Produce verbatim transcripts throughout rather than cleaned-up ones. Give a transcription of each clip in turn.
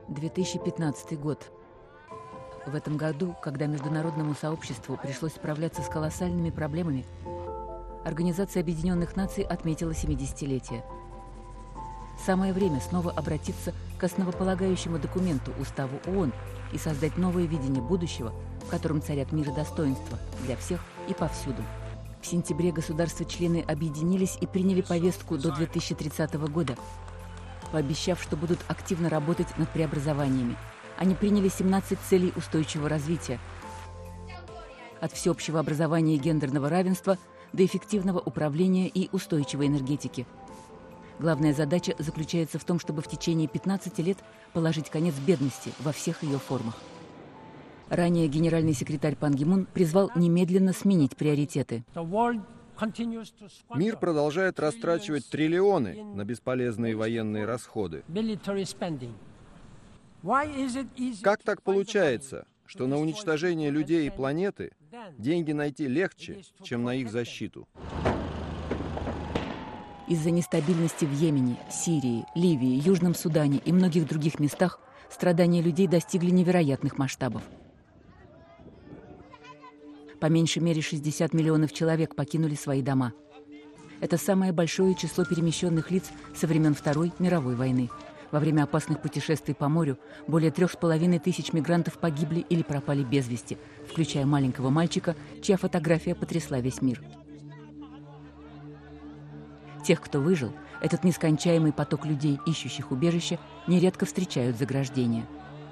две тысячи пятнадцатый год. В этом году, когда международному сообществу пришлось справляться с колоссальными проблемами, Организация Объединенных Наций отметила семидесятилетие. Самое время снова обратиться к основополагающему документу Уставу ООН и создать новое видение будущего, в котором царят мир и достоинство для всех и повсюду. В сентябре государства-члены объединились и приняли повестку до две тысячи тридцатого года, пообещав, что будут активно работать над преобразованиями. Они приняли семнадцать целей устойчивого развития. От всеобщего образования и гендерного равенства до эффективного управления и устойчивой энергетики. Главная задача заключается в том, чтобы в течение пятнадцати лет положить конец бедности во всех ее формах. Ранее генеральный секретарь Пан Ги Мун призвал немедленно сменить приоритеты. Мир продолжает растрачивать триллионы на бесполезные военные расходы. Как так получается, что на уничтожение людей и планеты деньги найти легче, чем на их защиту? Из-за нестабильности в Йемене, Сирии, Ливии, Южном Судане и многих других местах страдания людей достигли невероятных масштабов. По меньшей мере шестьдесят миллионов человек покинули свои дома. Это самое большое число перемещенных лиц со времен Второй мировой войны. Во время опасных путешествий по морю более трех с половиной тысяч мигрантов погибли или пропали без вести, включая маленького мальчика, чья фотография потрясла весь мир. Тех, кто выжил, этот нескончаемый поток людей, ищущих убежище, нередко встречают заграждения.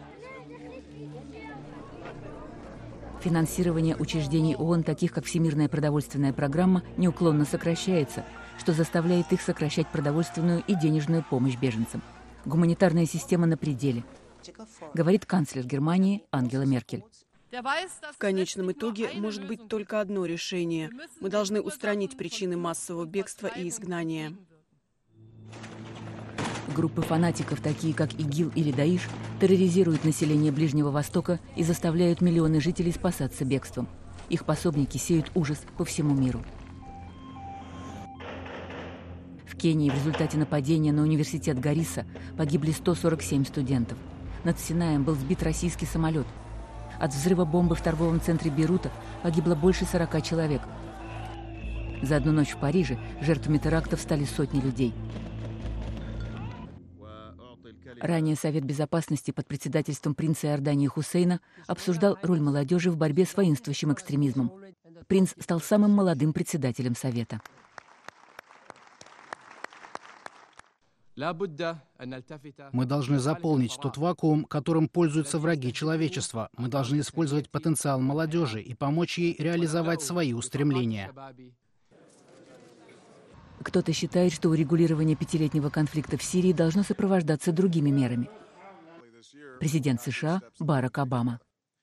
Финансирование учреждений ООН, таких как Всемирная продовольственная программа, неуклонно сокращается, что заставляет их сокращать продовольственную и денежную помощь беженцам. Гуманитарная система на пределе, говорит канцлер Германии Ангела Меркель. В конечном итоге может быть только одно решение. Мы должны устранить причины массового бегства и изгнания. Группы фанатиков, такие как ИГИЛ или Даиш, терроризируют население Ближнего Востока и заставляют миллионы жителей спасаться бегством. Их пособники сеют ужас по всему миру. В Кении в результате нападения на университет Гарисса погибли сто сорок семь студентов. Над Синаем был сбит российский самолет. От взрыва бомбы в торговом центре Бейрута погибло больше сорока человек. За одну ночь в Париже жертвами терактов стали сотни людей. Ранее Совет Безопасности под председательством принца Иордании Хусейна обсуждал роль молодежи в борьбе с воинствующим экстремизмом. Принц стал самым молодым председателем Совета. Мы должны заполнить тот вакуум, которым пользуются враги человечества. Мы должны использовать потенциал молодежи и помочь ей реализовать свои устремления. Кто-то считает, что урегулирование пятилетнего конфликта в Сирии должно сопровождаться другими мерами. Президент США Барак Обама.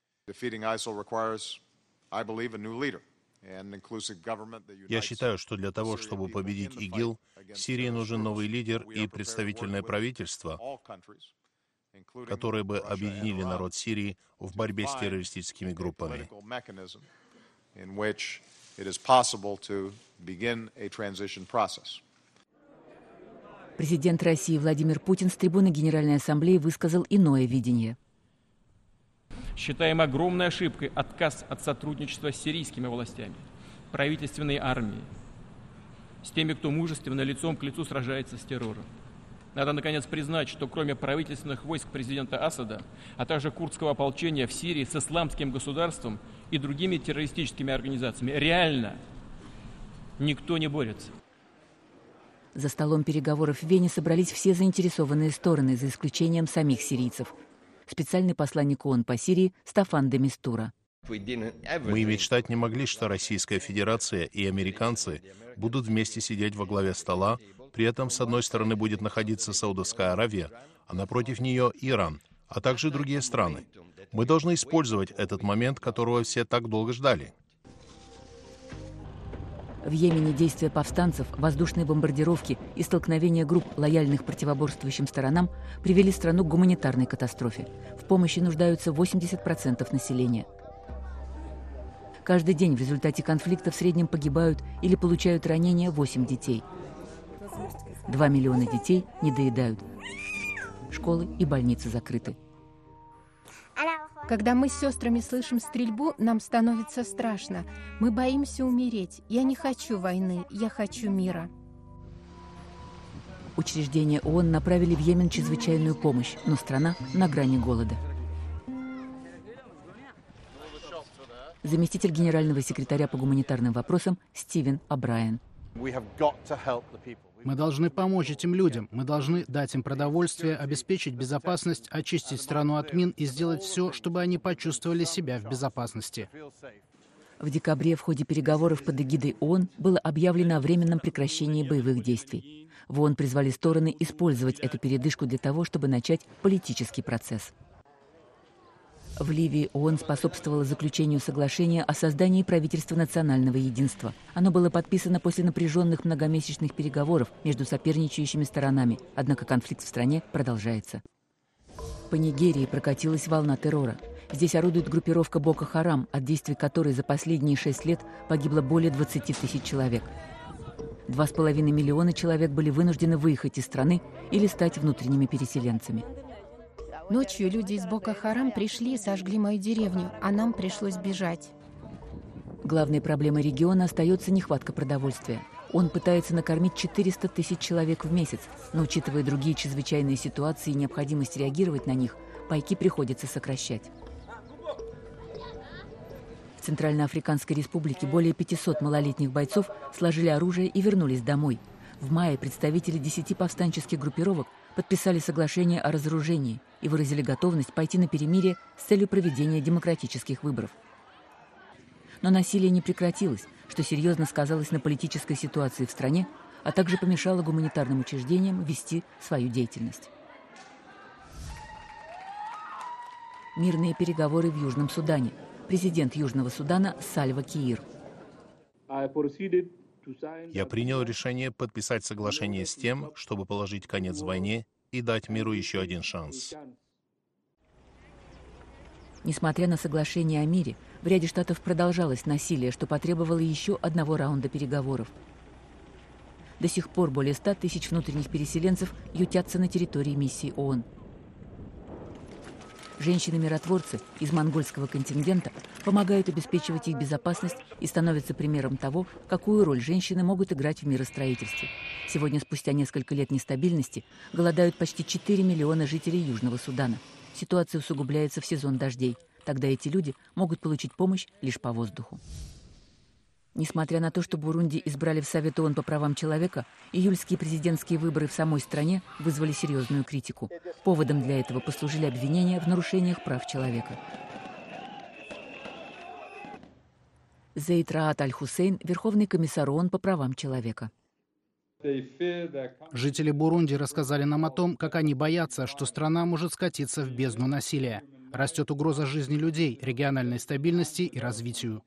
Я считаю, что для того, чтобы победить ИГИЛ, Сирии нужен новый лидер и представительное правительство, которые бы объединили народ Сирии в борьбе с террористическими группами. Президент России Владимир Путин с трибуны Генеральной Ассамблеи высказал иное видение. Считаем огромной ошибкой отказ от сотрудничества с сирийскими властями, правительственной армией, с теми, кто мужественно лицом к лицу сражается с террором. Надо, наконец, признать, что кроме правительственных войск президента Асада, а также курдского ополчения в Сирии с исламским государством и другими террористическими организациями, реально никто не борется. За столом переговоров в Вене собрались все заинтересованные стороны, за исключением самих сирийцев. Специальный посланник ООН по Сирии Стаффан де Мистура. Мы и мечтать не могли, что Российская Федерация и американцы будут вместе сидеть во главе стола, при этом с одной стороны будет находиться Саудовская Аравия, а напротив нее Иран, а также другие страны. Мы должны использовать этот момент, которого все так долго ждали. В Йемене действия повстанцев, воздушные бомбардировки и столкновения групп, лояльных противоборствующим сторонам, привели страну к гуманитарной катастрофе. В помощи нуждаются восемьдесят процентов населения. Каждый день в результате конфликта в среднем погибают или получают ранения восемь детей. Два миллиона детей недоедают. школы и больницы закрыты. Когда мы с сестрами слышим стрельбу, нам становится страшно. Мы боимся умереть. Я не хочу войны, я хочу мира. Учреждения ООН направили в Йемен чрезвычайную помощь, но страна на грани голода. Заместитель генерального секретаря по гуманитарным вопросам Стивен О'Брайен. Мы должны помочь этим людям. Мы должны дать им продовольствие, обеспечить безопасность, очистить страну от мин и сделать все, чтобы они почувствовали себя в безопасности. В декабре в ходе переговоров под эгидой ООН было объявлено о временном прекращении боевых действий. В ООН призвали стороны использовать эту передышку для того, чтобы начать политический процесс. В Ливии ООН способствовала заключению соглашения о создании правительства национального единства. Оно было подписано после напряженных многомесячных переговоров между соперничающими сторонами, однако конфликт в стране продолжается. По Нигерии прокатилась волна террора. Здесь орудует группировка Боко Харам, от действий которой за последние шесть лет погибло более двадцати тысяч человек. Два с половиной миллиона человек были вынуждены выехать из страны или стать внутренними переселенцами. Ночью люди из Боко Харам пришли и сожгли мою деревню, а нам пришлось бежать. Главной проблемой региона остается нехватка продовольствия. Он пытается накормить четыреста тысяч человек в месяц, но, учитывая другие чрезвычайные ситуации и необходимость реагировать на них, пайки приходится сокращать. В Центральноафриканской республике более пятисот малолетних бойцов сложили оружие и вернулись домой. В мае представители десяти повстанческих группировок подписали соглашение о разоружении и выразили готовность пойти на перемирие с целью проведения демократических выборов. Но насилие не прекратилось, что серьезно сказалось на политической ситуации в стране, а также помешало гуманитарным учреждениям вести свою деятельность. Мирные переговоры в Южном Судане. Президент Южного Судана Сальва Киир. Я принял решение подписать соглашение с тем, чтобы положить конец войне и дать миру еще один шанс. Несмотря на соглашение о мире, в ряде штатов продолжалось насилие, что потребовало еще одного раунда переговоров. До сих пор более ста тысяч внутренних переселенцев ютятся на территории миссии ООН. Женщины-миротворцы из монгольского контингента помогают обеспечивать их безопасность и становятся примером того, какую роль женщины могут играть в миростроительстве. Сегодня, спустя несколько лет нестабильности, голодают почти четыре миллиона жителей Южного Судана. Ситуация усугубляется в сезон дождей. Тогда эти люди могут получить помощь лишь по воздуху. Несмотря на то, что Бурунди избрали в Совет ООН по правам человека, июльские президентские выборы в самой стране вызвали серьезную критику. Поводом для этого послужили обвинения в нарушениях прав человека. Зейд Раат Аль-Хусейн, Верховный комиссар ООН по правам человека. Жители Бурунди рассказали нам о том, как они боятся, что страна может скатиться в бездну насилия. Растет угроза жизни людей, региональной стабильности и развитию.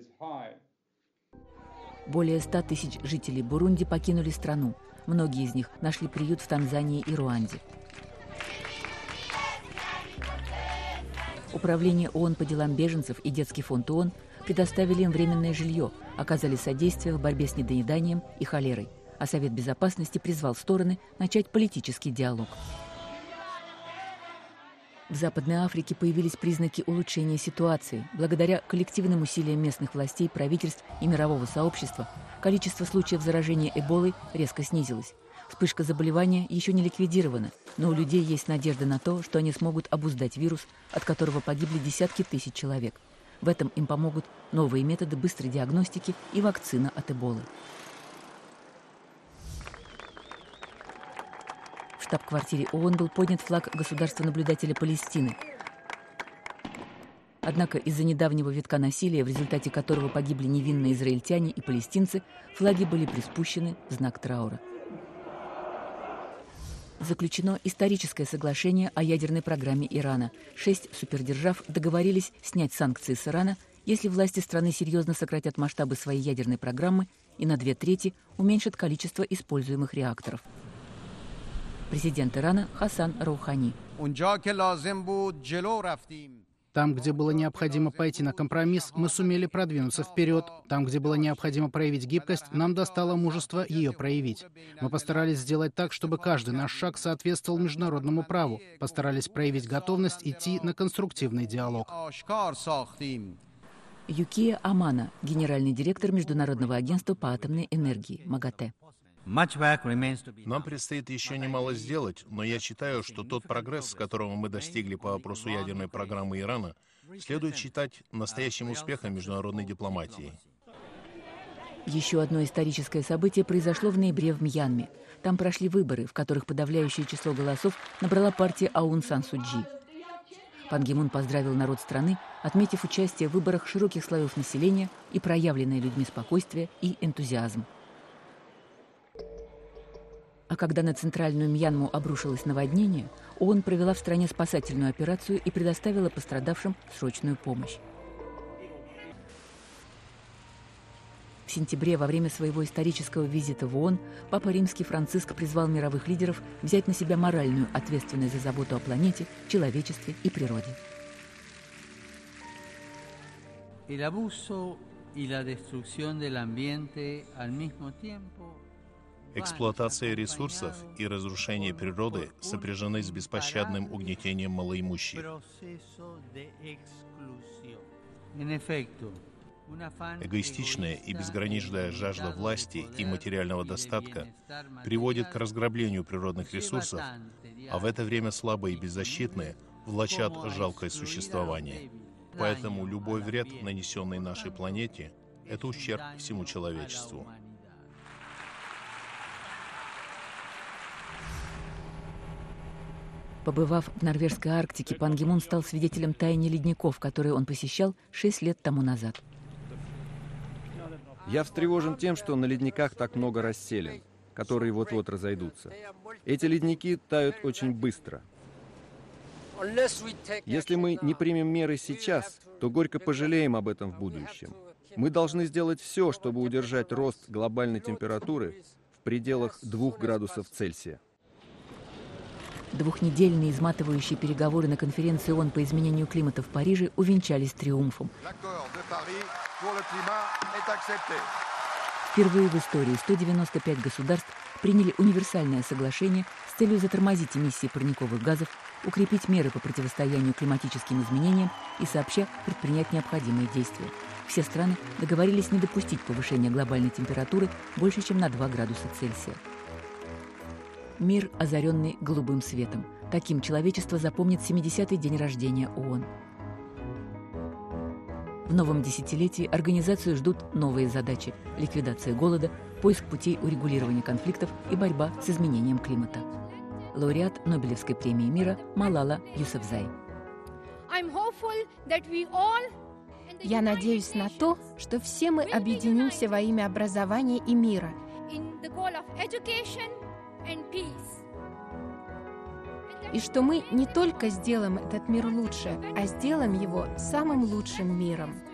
Более ста тысяч жителей Бурунди покинули страну. Многие из них нашли приют в Танзании и Руанде. Управление ООН по делам беженцев и Детский фонд ООН предоставили им временное жилье, оказали содействие в борьбе с недоеданием и холерой. А Совет Безопасности призвал стороны начать политический диалог. В Западной Африке появились признаки улучшения ситуации. Благодаря коллективным усилиям местных властей, правительств и мирового сообщества количество случаев заражения эболой резко снизилось. Вспышка заболевания еще не ликвидирована, но у людей есть надежда на то, что они смогут обуздать вирус, от которого погибли десятки тысяч человек. В этом им помогут новые методы быстрой диагностики и вакцина от эболы. В штаб-квартире ООН был поднят флаг государства-наблюдателя Палестины. Однако из-за недавнего витка насилия, в результате которого погибли невинные израильтяне и палестинцы, флаги были приспущены в знак траура. Заключено историческое соглашение о ядерной программе Ирана. Шесть супердержав договорились снять санкции с Ирана, если власти страны серьезно сократят масштабы своей ядерной программы и на две трети уменьшат количество используемых реакторов. Президент Ирана Хасан Роухани. Там, где было необходимо пойти на компромисс, мы сумели продвинуться вперед. Там, где было необходимо проявить гибкость, нам достало мужество ее проявить. Мы постарались сделать так, чтобы каждый наш шаг соответствовал международному праву. Постарались проявить готовность идти на конструктивный диалог. Юкия Амано, генеральный директор Международного агентства по атомной энергии МАГАТЭ. Нам предстоит еще немало сделать, но я считаю, что тот прогресс, которого мы достигли по вопросу ядерной программы Ирана, следует считать настоящим успехом международной дипломатии. Еще одно историческое событие произошло в ноябре в Мьянме. Там прошли выборы, в которых подавляющее число голосов набрала партия Аун Сан Су Чжи. Пан Ги Мун поздравил народ страны, отметив участие в выборах широких слоев населения и проявленное людьми спокойствие и энтузиазм. А когда на центральную Мьянму обрушилось наводнение, ООН провела в стране спасательную операцию и предоставила пострадавшим срочную помощь. В сентябре, во время своего исторического визита в ООН, Папа Римский Франциск призвал мировых лидеров взять на себя моральную ответственность за заботу о планете, человечестве и природе. Эксплуатация ресурсов и разрушение природы сопряжены с беспощадным угнетением малоимущих. Эгоистичная и безграничная жажда власти и материального достатка приводит к разграблению природных ресурсов, а в это время слабые и беззащитные влачат жалкое существование. Поэтому любой вред, нанесенный нашей планете, это ущерб всему человечеству. Побывав в норвежской Арктике, Пан Ги Мун стал свидетелем таяния ледников, которые он посещал шесть лет тому назад. Я встревожен тем, что на ледниках так много расселин, которые вот-вот разойдутся. Эти ледники тают очень быстро. Если мы не примем меры сейчас, то горько пожалеем об этом в будущем. Мы должны сделать все, чтобы удержать рост глобальной температуры в пределах двух градусов Цельсия. Двухнедельные изматывающие переговоры на конференции ООН по изменению климата в Париже увенчались триумфом. Впервые в истории сто девяносто пять государств приняли универсальное соглашение с целью затормозить эмиссии парниковых газов, укрепить меры по противостоянию климатическим изменениям и сообща предпринять необходимые действия. Все страны договорились не допустить повышения глобальной температуры больше, чем на два градуса Цельсия. Мир, озаренный голубым светом. Таким человечество запомнит семидесятый день рождения ООН. В новом десятилетии организацию ждут новые задачи – ликвидация голода, поиск путей урегулирования конфликтов и борьба с изменением климата. Лауреат Нобелевской премии мира Малала Юсафзай. Я надеюсь на то, что все мы объединимся во имя образования и мира. И что мы не только сделаем этот мир лучше, а сделаем его самым лучшим миром.